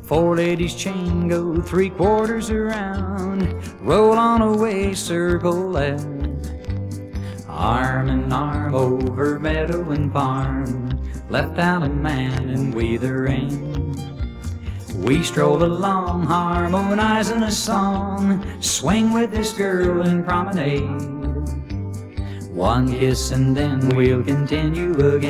Four ladies chain go 3/4 around. Roll on away, circle left. Arm in arm over meadow and farm, left out a man and we the rain. We stroll along, harmonizing a song, swing with this girl and promenade. One kiss and then we'll continue again.